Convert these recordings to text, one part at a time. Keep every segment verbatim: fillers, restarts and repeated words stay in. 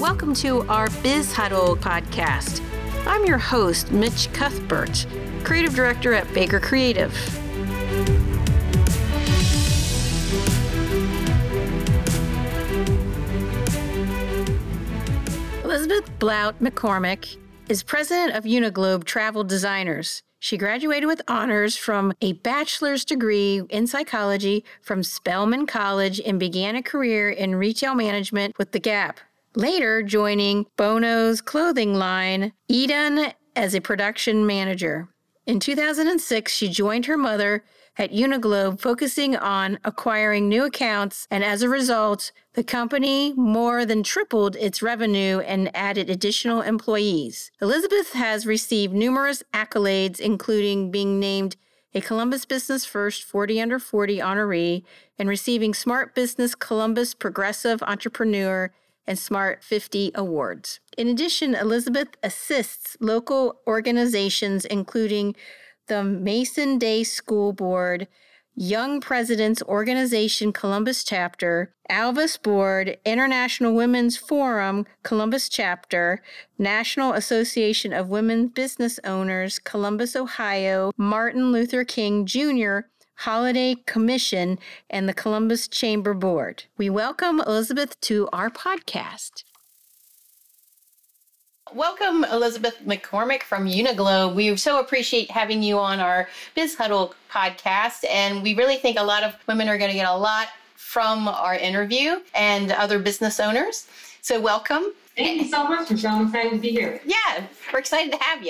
Welcome to our Biz Huddle podcast. I'm your host, Mitch Cuthbert, Creative Director at Baker Creative. Elizabeth Blount McCormick is president of Uniglobe Travel Designers. She graduated with honors from a bachelor's degree in psychology from Spelman College and began a career in retail management with The Gap, later joining Bono's clothing line, Edun, as a production manager. In two thousand six, she joined her mother at Uniglobe, focusing on acquiring new accounts, and as a result, the company more than tripled its revenue and added additional employees. Elizabeth has received numerous accolades, including being named a Columbus Business First forty under forty honoree and receiving Smart Business Columbus Progressive Entrepreneur and Smart fifty awards. In addition, Elizabeth assists local organizations, including the Mason Day School Board, Young Presidents Organization Columbus Chapter, Alvis Board, International Women's Forum Columbus Chapter, National Association of Women Business Owners, Columbus, Ohio, Martin Luther King Junior Holiday Commission, and the Columbus Chamber Board. We welcome Elizabeth to our podcast. Welcome, Elizabeth McCormick from Uniglobe. We so appreciate having you on our Biz Huddle podcast, and we really think a lot of women are going to get a lot from our interview and other business owners. So welcome. Thank you so much, Michelle. I'm excited to be here. Yeah, we're excited to have you.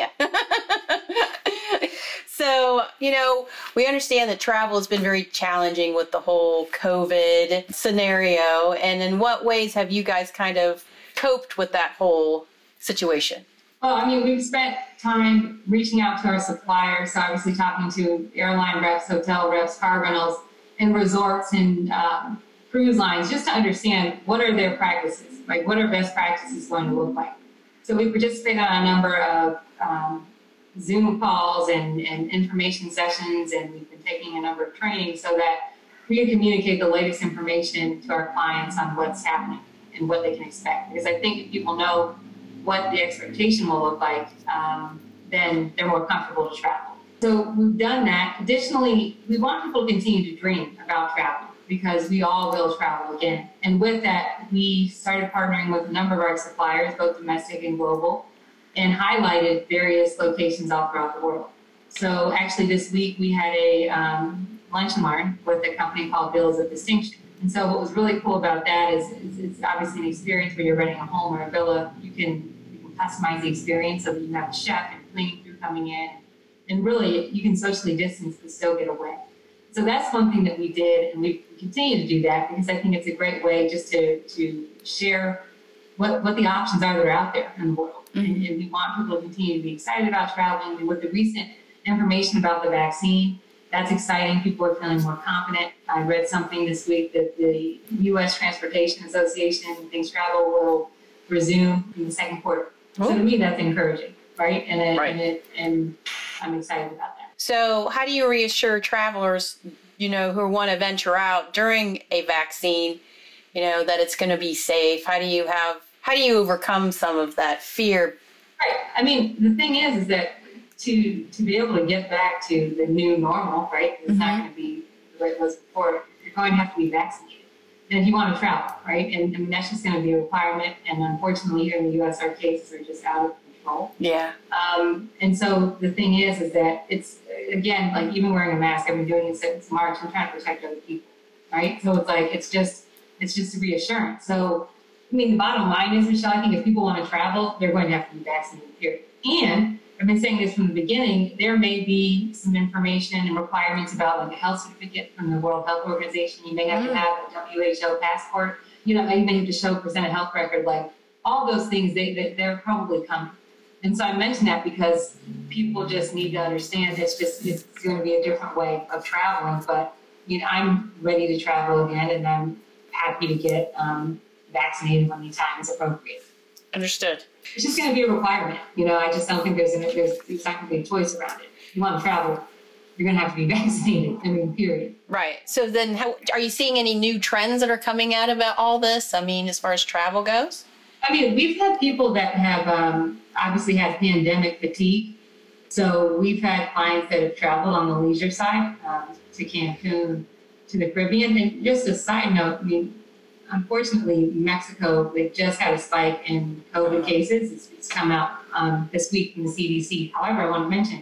So, you know, we understand that travel has been very challenging with the whole COVID scenario. And in what ways have you guys kind of coped with that whole situation? Well, I mean, we've spent time reaching out to our suppliers, so obviously talking to airline reps, hotel reps, car rentals, and resorts and um, cruise lines, just to understand what are their practices, like what are best practices going to look like. So we participated on a number of um, Zoom calls and, and information sessions, and we've been taking a number of trainings so that we can communicate the latest information to our clients on what's happening and what they can expect. Because I think if people know what the expectation will look like, um, then they're more comfortable to travel. So we've done that. Additionally, we want people to continue to dream about travel because we all will travel again. And with that, we started partnering with a number of our suppliers, both domestic and global, and highlighted various locations all throughout the world. So actually this week we had a um, lunch and learn with a company called Bills of Distinction. And so what was really cool about that is, is it's obviously an experience where you're renting a home or a villa. You can, you can customize the experience so that you have a chef and cleaning crew coming in. And really, you can socially distance but still get away. So that's one thing that we did, and we continue to do that because I think it's a great way just to, to share what, what the options are that are out there in the world. Mm-hmm. And, and we want people to continue to be excited about traveling. And with the recent information about the vaccine, that's exciting. People are feeling more confident. I read something this week that the U S Transportation Association thinks travel will resume in the second quarter. Oh. So to me, that's encouraging, right? And it, right. and it, and I'm excited about that. So how do you reassure travelers, you know, who want to venture out during a vaccine, you know, that it's going to be safe? How do you have, how do you overcome some of that fear? Right. I mean, the thing is, is that to to be able to get back to the new normal, right? It's mm-hmm. not going to be the way it was before. You're going to have to be vaccinated. And if you want to travel, right? And I mean, that's just going to be a requirement. And unfortunately, here in the U S, our cases are just out of control. Yeah. Um, and so the thing is, is that it's, again, like even wearing a mask, I've been doing it since March. I'm trying to protect other people, right? So it's like, it's just, it's just a reassurance. So, I mean, the bottom line is, Michelle, I think if people want to travel, they're going to have to be vaccinated, period. And I've been saying this from the beginning, there may be some information and requirements about like a health certificate from the World Health Organization. You may have mm. to have a W H O passport. You know, you may have to show, present a health record, like all those things, they, they, they're probably coming. And so I mention that because people just need to understand it's just, it's going to be a different way of traveling. But, you know, I'm ready to travel again, and I'm happy to get um, vaccinated when the time is appropriate. Understood. It's just going to be a requirement. You know, I just don't think there's, an, there's, there's not going to be a choice around it. If you want to travel, you're going to have to be vaccinated. I mean, period. Right. So then how, are you seeing any new trends that are coming out about all this? I mean, as far as travel goes? I mean, we've had people that have um, obviously had pandemic fatigue. So we've had clients that have traveled on the leisure side um, to Cancun, to the Caribbean. And just a side note, I mean, unfortunately, Mexico, they've just had a spike in COVID cases. It's, it's come out um, this week from the C D C. However, I want to mention,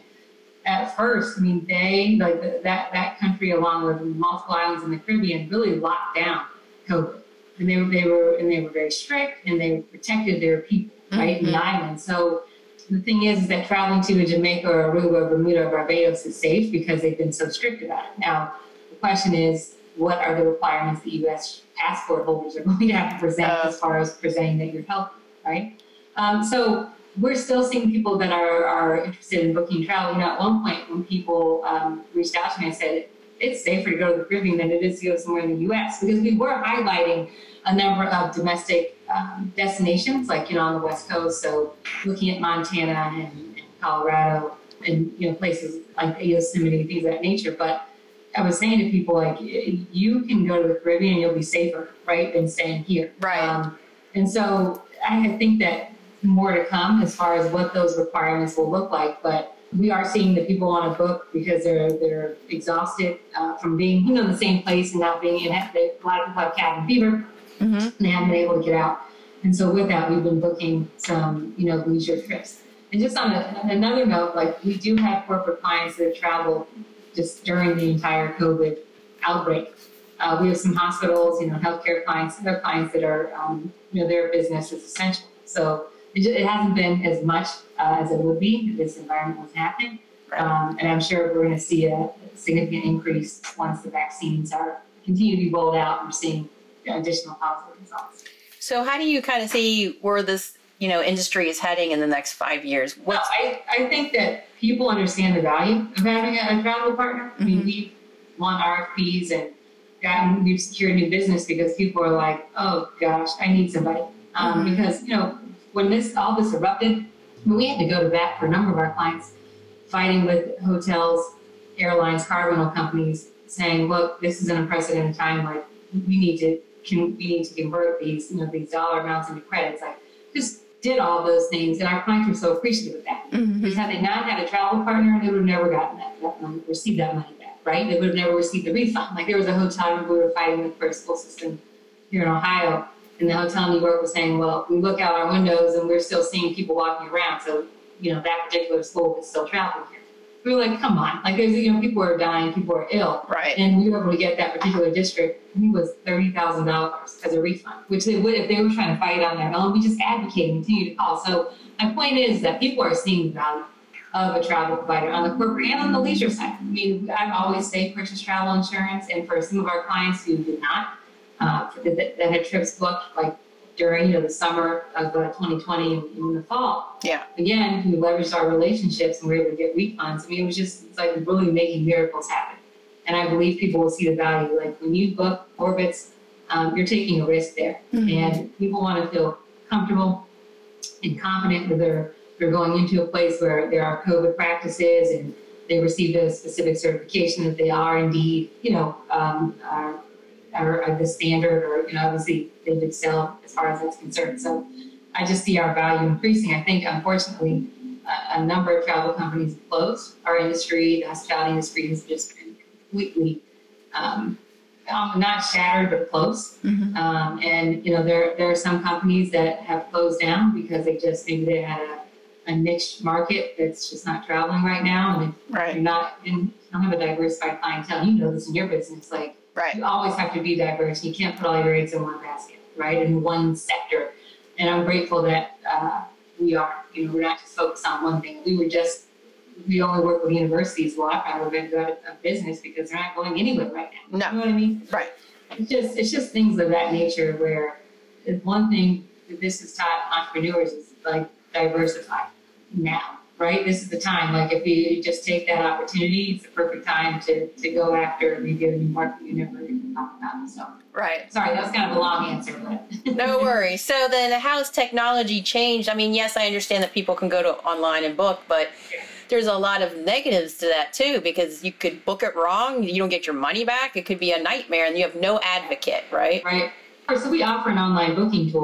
at first, I mean, they, like the, that, that country, along with multiple islands in the Caribbean, really locked down COVID. And they were, they were, and they were very strict, and they protected their people, right, mm-hmm. in the island. So the thing is, is that traveling to a Jamaica or Aruba, Bermuda, or Barbados is safe because they've been so strict about it. Now, the question is, what are the requirements that U S passport holders are going to have to present uh, as far as presenting that you're healthy, right? Um, so we're still seeing people that are, are interested in booking travel. You know, at one point when people um, reached out to me, I said, it's safer to go to the Caribbean than it is to go somewhere in the U S because we were highlighting a number of domestic um, destinations, like, you know, on the West Coast. So looking at Montana and, and Colorado and, you know, places like Yosemite, things of that nature. But I was saying to people, like, you can go to the Caribbean and you'll be safer, right, than staying here. Right. Um, and so I think that more to come as far as what those requirements will look like. But we are seeing that people want to book because they're they're exhausted uh, from being, you know, in the same place and not being in it. A lot of people have cabin fever, mm-hmm. and they haven't been able to get out. And so with that, we've been booking some, you know, leisure trips. And just on, a, on another note, like, we do have corporate clients that travel just during the entire COVID outbreak. Uh, we have some hospitals, you know, healthcare clients, other clients that are, um, you know, their business is essential. So it, it hasn't been as much uh, as it would be if this environment was happening. Um, and I'm sure we're going to see a significant increase once the vaccines are continue to be rolled out. And we're seeing additional positive results. So how do you kind of see where this, you know, industry is heading in the next five years? Well, I, I think that people understand the value of having a, a travel partner. Mm-hmm. I mean, we've won R F Ps and gotten, we've secured new business because people are like, oh gosh, I need somebody. Um, mm-hmm. Because, you know, when this all this erupted, we had to go to bat for a number of our clients, fighting with hotels, airlines, car rental companies, saying, look, this is an unprecedented time. Like, we need to can we need to convert these, you know, these dollar amounts into credits. Like, just did all those things, and our clients were so appreciative of that. Mm-hmm. Because had they not had a travel partner, they would have never gotten that, that money, received that money back, right? They would have never received the refund. Like, there was a hotel we were fighting with for a school system here in Ohio, and the hotel in New York was saying, well, we look out our windows and we're still seeing people walking around, so, you know, that particular school is still traveling here. We were like, come on, like, there's, you know, people are dying, people are ill, right? And we were able to get that particular district, I think it was thirty thousand dollars as a refund, which they would if they were trying to fight it on their own. We just advocate and continue to call. So my point is that people are seeing the value of a travel provider on the corporate and on the leisure side. I mean, I've always say purchase travel insurance, and for some of our clients who did not, uh, that, that had trips booked like during, you know, the summer of uh, twenty twenty and in the fall. Yeah. Again, we leveraged our relationships and we were able to get refunds. I mean, it was just, it's like really making miracles happen. And I believe people will see the value. Like, when you book Orbitz, um, you're taking a risk there. Mm-hmm. And people want to feel comfortable and confident that they're, they're going into a place where there are COVID practices and they received a specific certification that they are indeed, you know, um, are, are, are the standard, or, you know, obviously they've excelled as far as that's concerned. So I just see our value increasing. I think, unfortunately, a, a number of travel companies have closed. Our industry, the hospitality industry, has just been completely um, not shattered, but close. Mm-hmm. Um, and, you know, there there are some companies that have closed down because they just, maybe they had a, a niche market that's just not traveling right now. And right. You're not in, you don't have a diversified clientele. You know this in your business. Like, right. You always have to be diverse. You can't put all your eggs in one basket, right? In one sector. And I'm grateful that uh, we are, you know, we're not just focused on one thing. We were just, we only work with universities. Well, I'd rather been out of business because they're not going anywhere right now. No. You know what I mean? Right. It's just, it's just things of that nature where it's one thing that this has taught entrepreneurs is like diversify now, right? This is the time. Like, if you just take that opportunity, it's the perfect time to, to go after maybe a new market you never even thought about. So, right. Sorry, that was kind of a long answer, but no worries. So then, how's technology changed? I mean, yes, I understand that people can go to online and book, but there's a lot of negatives to that too, because you could book it wrong, you don't get your money back, it could be a nightmare, and you have no advocate, right? Right. So we offer an online booking tool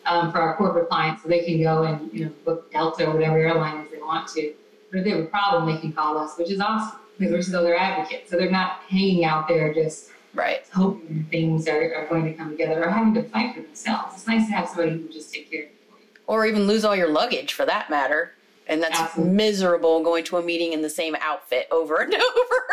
um, for our corporate clients, so they can go and, you know, book Delta or whatever airline is they want to. But if they have a problem, they can call us, which is awesome because we're still their advocates. So they're not hanging out there just Right. hoping things are, are going to come together or having to fight for themselves. It's nice to have somebody who just take care of it for you. Or even lose all your luggage for that matter. And that's Absolutely. miserable going to a meeting in the same outfit over and over.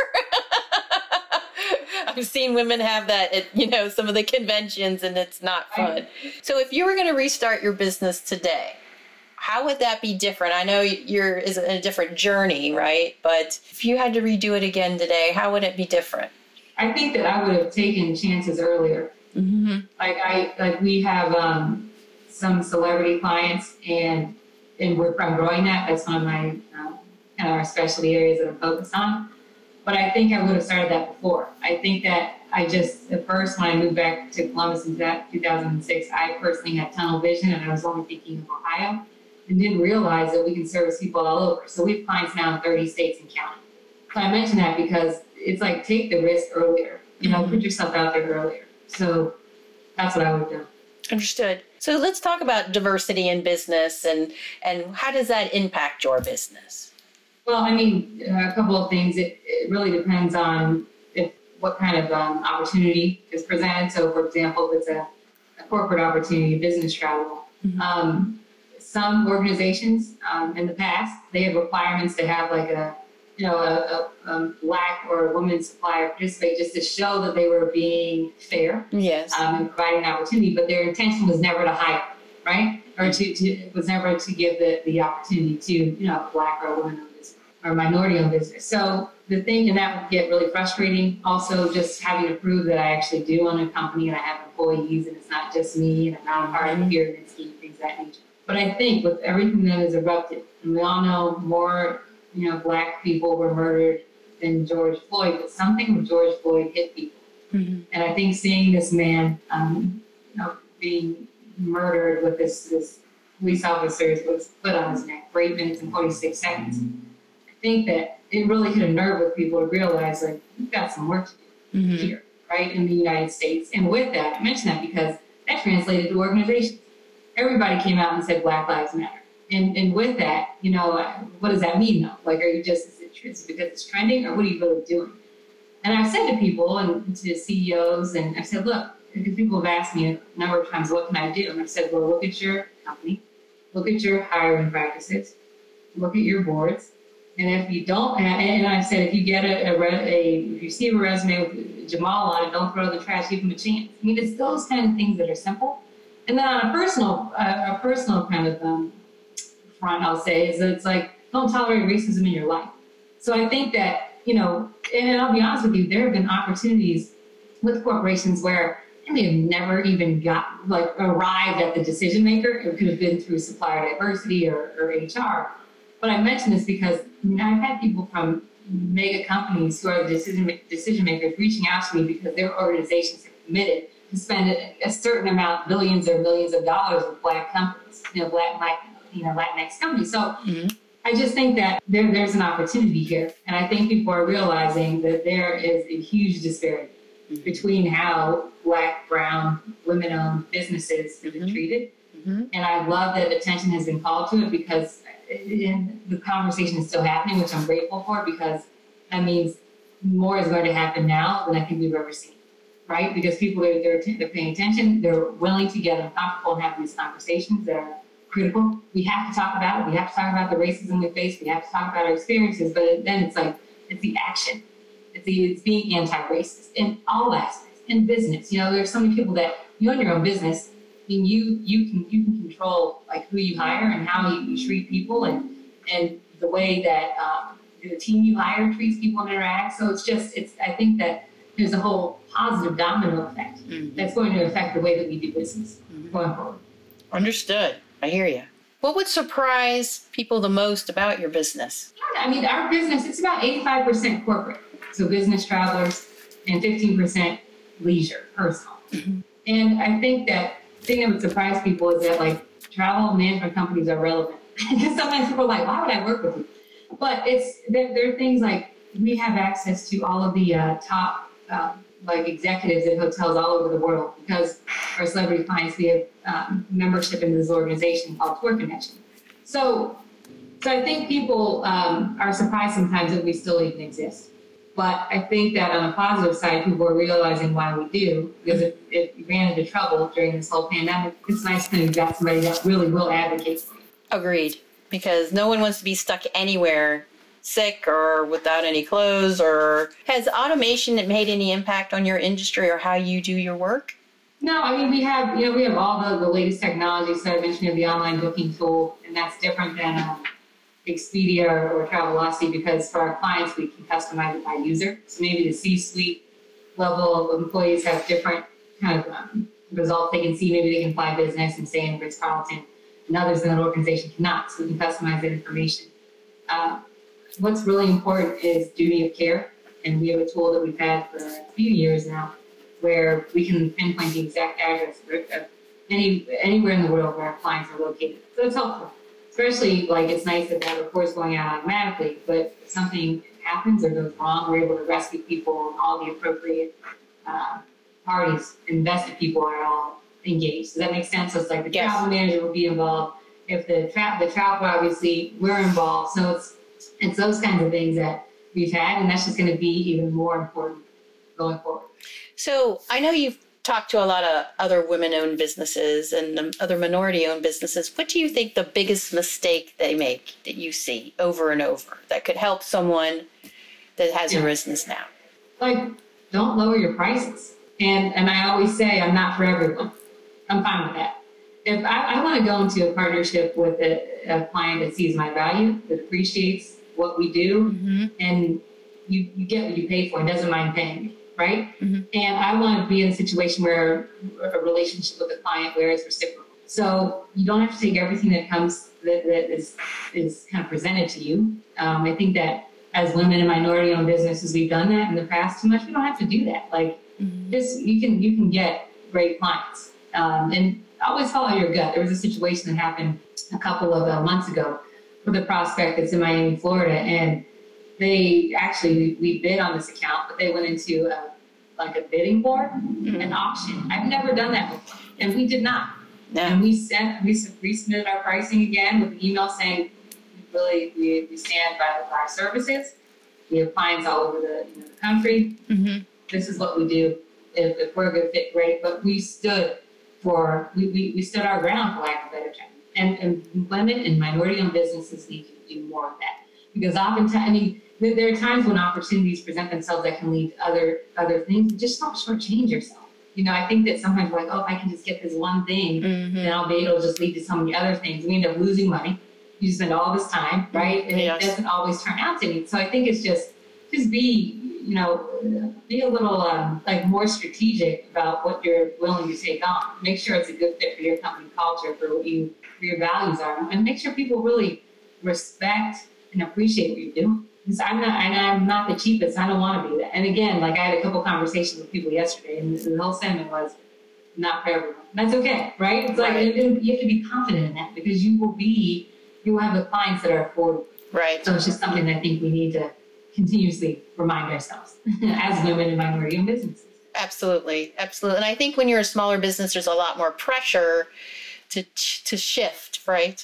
I've seen women have that at, you know, some of the conventions, and it's not fun. So if you were going to restart your business today, how would that be different? I know you're is a different journey, right? But if you had to redo it again today, how would it be different? I think that I would have taken chances earlier. Mm-hmm. Like I, like we have um, some celebrity clients, and and we're I'm growing that. That's one of my um, kind of our specialty areas that I'm focused on. But I think I would have started that before. I think that I just at first when I moved back to Columbus in two thousand six, I personally had tunnel vision, and I was only thinking of Ohio, and didn't realize that we can service people all over. So we have clients now in thirty states and counting. So I mention that because it's like take the risk earlier. You know, put yourself out there earlier. So that's what I would do. Understood. So let's talk about diversity in business and, and how does that impact your business? Well, I mean, a couple of things. It, it really depends on if what kind of um, opportunity is presented. So, for example, if it's a, a corporate opportunity, business travel, Mm-hmm. um, some organizations um, in the past, they have requirements to have like a, you know, a, a, a black or a woman supplier participate just to show that they were being fair Yes. um, and providing an opportunity, but their intention was never to hire, right? Or to, to it was never to give the, the opportunity to, you know, a black or a woman owned business or minority owned business. So the thing, and that would get really frustrating. Also, just having to prove that I actually do own a company and I have employees and it's not just me and I'm not a part of the pyramid scheme, things of that nature. But I think with everything that has erupted, and we all know more, you know, black people were murdered than George Floyd, but something with George Floyd hit people. Mm-hmm. And I think seeing this man, um, you know, being murdered with this, this police officer was put on his neck for eight minutes and forty-six seconds. I think that it really hit a nerve with people to realize, like, we've got some work to do Mm-hmm. here, right, in the United States. And with that, I mention that because that translated to organizations. Everybody came out and said Black Lives Matter. And and with that, you know, what does that mean though? Like, are you just, is it, is it because it's trending, or what are you really doing? And I've said to people and to C E Os, and I've said, look, because people have asked me a number of times, what can I do? And I've said, well, look at your company, look at your hiring practices, look at your boards. And if you don't have, and I've said, if you get a, a, a if you see a resume with Jamal on it, don't throw it in the trash, give him a chance. I mean, it's those kind of things that are simple. And then on a personal, uh, a personal kind of um, front, I'll say, is that it's like, don't tolerate racism in your life. So I think that, you know, and I'll be honest with you, there have been opportunities with corporations where they may have never even got, like, arrived at the decision maker. It could have been through supplier diversity or, or H R. But I mention this because, I mean, I've had people from mega companies who are the decision, decision makers reaching out to me because their organizations have committed to spend a, a certain amount, billions or millions of dollars with black companies, you know, black, black you know, Latinx companies. So mm-hmm. I just think that there, there's an opportunity here. And I think people are realizing that there is a huge disparity mm-hmm. between how black, brown, women-owned businesses have been mm-hmm. treated. Mm-hmm. And I love that attention has been called to it because in the conversation is still happening, which I'm grateful for, because that means more is going to happen now than I think we've ever seen, right? Because people are they're, they're paying attention, they're willing to get uncomfortable and have these conversations that are critical. We have to talk about it. We have to talk about the racism we face. We have to talk about our experiences. But then it's like it's the action. It's the it's being anti-racist in all aspects in business. You know, there's so many people that you own your own business. I mean, you you can you can control like who you hire and how you, you treat people and and the way that um, the team you hire treats people and interacts. So it's just it's I think that there's a whole positive domino effect mm-hmm. that's going to affect the way that we do business mm-hmm. going forward. Understood. I hear you. What would surprise people the most about your business? I mean, our business, it's about eighty-five percent corporate. So business travelers and fifteen percent leisure, personal. Mm-hmm. And I think that the thing that would surprise people is that like travel management companies are relevant. Because sometimes people are like, why would I work with you? But it's, there, there are things like we have access to all of the uh, top um, like executives at hotels all over the world because our celebrity clients, we have um, membership in this organization called Tour Connection. So, so I think people um, are surprised sometimes that we still even exist. But I think that on the positive side, people are realizing why we do, because if, if you ran into trouble during this whole pandemic, it's nice when you've got somebody that really will advocate for you. Agreed. Because no one wants to be stuck anywhere sick or without any clothes. Or has automation made any impact on your industry or how you do your work? No, I mean, we have, you know, we have all the, the latest technology. So I mentioned we have the online booking tool, and that's different than um, Expedia or, or Travelocity, because for our clients, we can customize it by user. So maybe the C-suite level of employees have different kind of um, results they can see. Maybe they can fly business and stay in Ritz-Carlton, and others in that organization cannot. So we can customize that information. Uh, what's really important is duty of care. And we have a tool that we've had for a few years now, where we can pinpoint the exact address of any anywhere in the world where our clients are located. So it's helpful, especially like it's nice that that report's going out automatically, but if something happens or goes wrong, we're able to rescue people, and all the appropriate uh, parties, invested people are all engaged. Does that make sense? So it's like the Yes. travel manager will be involved. If the tra- the travel, obviously, we're involved. So it's it's those kinds of things that we've had, and that's just going to be even more important going forward. So I know you've talked to a lot of other women-owned businesses and um, other minority-owned businesses. What do you think the biggest mistake they make that you see over and over that could help someone that has Yeah. a business now? Like, don't lower your prices. And and I always say I'm not for everyone. I'm fine with that. If I, I want to go into a partnership with a, a client that sees my value, that appreciates what we do, Mm-hmm. and you, you get what you pay for and doesn't mind paying me, right? Mm-hmm. And I want to be in a situation where a relationship with a client where it's reciprocal. So you don't have to take everything that comes that, that is is kind of presented to you. Um, I think that as women and minority-owned businesses, we've done that in the past too much. We don't have to do that. Like, Mm-hmm. just you can you can get great clients, um, and always follow your gut. There was a situation that happened a couple of uh, months ago with a prospect that's in Miami, Florida, and they actually we bid on this account, but they went into a, like a bidding war, an auction. I've never done that before, and we did not. Yeah. And we sent we resubmitted our pricing again with an email saying really we, we stand by our services. We have clients all over the, you know, the country. Mm-hmm. This is what we do. If, if we're a good fit, great. But we stood for, we, we, we stood our ground, for lack of a better term. And, and women and minority-owned businesses need to do more of that. Because oftentimes, I mean, there, there are times when opportunities present themselves that can lead to other, other things. Just don't shortchange yourself. You know, I think that sometimes we're like, oh, if I can just get this one thing, Mm-hmm. then I'll be able to just lead to so many other things. We end up losing money. You spend all this time, right? And Yes. it doesn't always turn out to me. So I think it's just, just be, you know, be a little um, like more strategic about what you're willing to take on. Make sure it's a good fit for your company culture, for what you, for your values are, and make sure people really respect and appreciate what you're doing. Because I'm not, and I'm not the cheapest. I don't want to be that. And again, like I had a couple conversations with people yesterday, and the whole sentiment was not for everyone. That's okay, right? It's like Right. and you have to be confident in that because you will be, you will have the clients that are affordable. Right. So it's just something that I think we need to continuously remind ourselves as women and minority-owned businesses. Absolutely. Absolutely. And I think when you're a smaller business, there's a lot more pressure to to shift, right?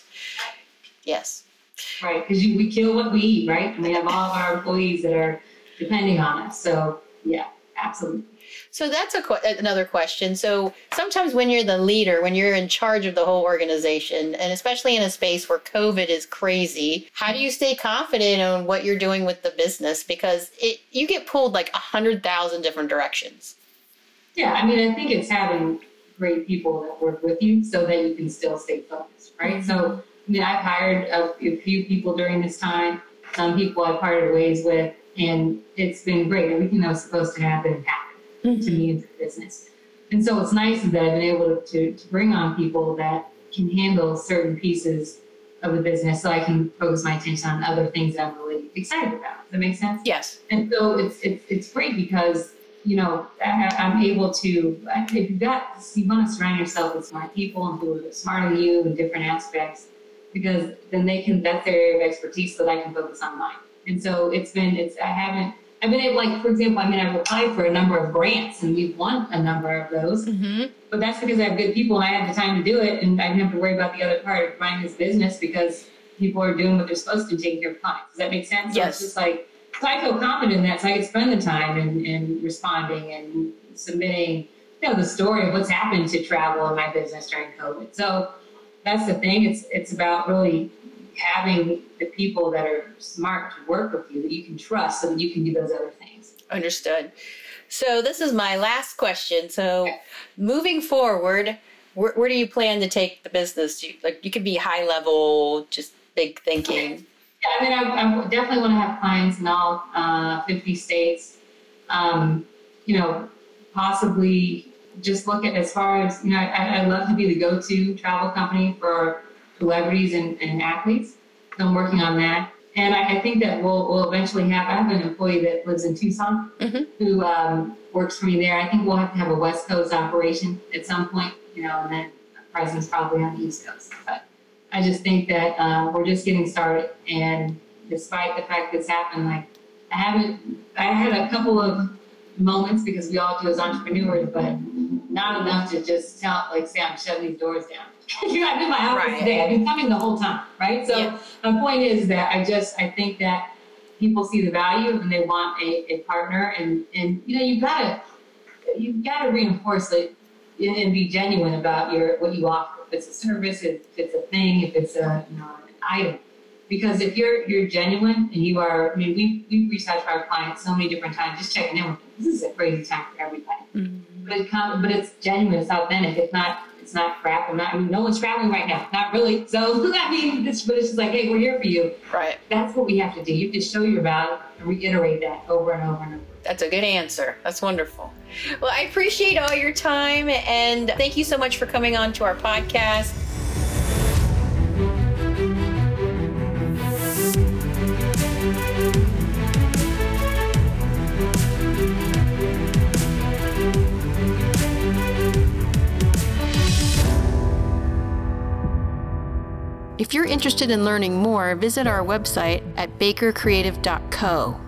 Yes. Right, because we kill what we eat, right? And we have all of our employees that are depending on us. So yeah, absolutely. So that's a que- another question. So sometimes when you're the leader, when you're in charge of the whole organization, and especially in a space where COVID is crazy, how do you stay confident on what you're doing with the business? Because it you get pulled like a hundred thousand different directions. Yeah, I mean, I think it's having great people that work with you so that you can still stay focused, right? So, I mean, I've hired a, a few people during this time. Some people I've parted ways with, and it's been great. Everything that was supposed to happen happened to me into the business. And so it's nice that I've been able to, to, to bring on people that can handle certain pieces of the business so I can focus my attention on other things that I'm really excited about. Does that make sense? Yes. And so it's it's it's great because, you know, I, I'm able to, if you've got, you want to surround yourself with smart people and people that are smarter than you in different aspects, because then they can, that's their area of expertise so that I can focus on mine. And so it's been, it's, I haven't, I've been able, like, for example, I mean, I've applied for a number of grants and we've won a number of those, Mm-hmm. but that's because I have good people and I have the time to do it. And I didn't have to worry about the other part of running this business because people are doing what they're supposed to, taking care of clients. Does that make sense? Yes. So it's just like, so I feel confident in that. So I can spend the time in, in responding and submitting, you know, the story of what's happened to travel in my business during COVID. So that's the thing. It's, it's about really having the people that are smart to work with you, that you can trust so that you can do those other things. Understood. So this is my last question. So moving forward, where, where do you plan to take the business? You, like you could be high level, just big thinking. Yeah, I mean, I, I definitely want to have clients in all uh, fifty states. Um, you know, possibly just look at as far as, you know, I, I love to be the go-to travel company for celebrities and, and athletes. So I'm working on that. And I, I think that we'll, we'll eventually have, I have an employee that lives in Tucson Mm-hmm. who um, works for me there. I think we'll have to have a West Coast operation at some point, you know, and then a presence probably on the East Coast. But I just think that uh, we're just getting started. And despite the fact that it's happened, like I haven't, I had a couple of moments because we all do as entrepreneurs, but not enough to just tell, like, say I'm shutting these doors down. You know, I'm in my office Right. today. I've been coming the whole time, right? So Yeah. my point is that I just, I think that people see the value and they want a, a partner, and, and, you know, you gotta, you gotta reinforce it and, and be genuine about your, what you offer. If it's a service, if it's a thing, if it's a, you know, an item. Because if you're, you're genuine and you are, I mean, we, we've reached out to our clients so many different times, just checking in with them. This is a crazy time for everybody. Mm-hmm. But it comes, but it's genuine, it's authentic. It's not, it's not crap. I'm not, I mean, no one's traveling right now. Not really. So, I mean, it's, but it's just like, hey, we're here for you. Right. That's what we have to do. You have to show your value and reiterate that over and over and over. That's a good answer. That's wonderful. Well, I appreciate all your time and thank you so much for coming on to our podcast. If you're interested in learning more, visit our website at baker creative dot co.